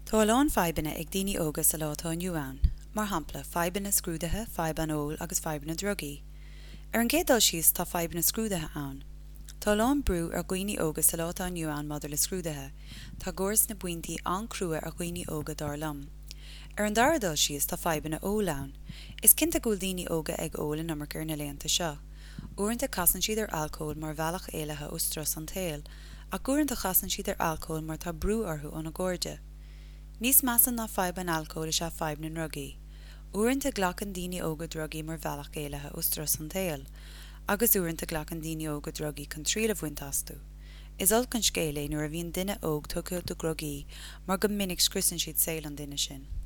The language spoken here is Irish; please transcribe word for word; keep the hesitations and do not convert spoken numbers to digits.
Tá leán feibanna ag daoine óga sa látá inniu ann, mar hampla feibanna scrúdathe, feiban óil agus feibanna drogaí. Ar an gcéadal síos tá feibanna scrúdathe ann. Tá leán brú ar dhaoine óga sa látá inniu ann madidir le scrúdathe, tá gcóras na buintí an-crua ar dhaoine óga dar lam. Ar an daradal síos tá feibanna óil ann. Is cinnte gúil daoine óga ag óil in amarcar na léanta seo. Uaireanta casan siad ar alcól mar bhealach éilethe ó stras an tail, ach uaireanta casan siad ar alcól mar tá brú orthu ón agóide. Níos measan ná feiban alcól is a feiban rugaí. Uaireanta ghlachan daoine óga drogaí mar bhealach éilethe ó stras an tail, agus uaireanta ghlachan daoine óga drogaí chun tríle bhaint asú. Is olc an scéala nuair a bhíonn duine óg tugadh do grogaí mar go minic scriosann siad saoil an duine sin.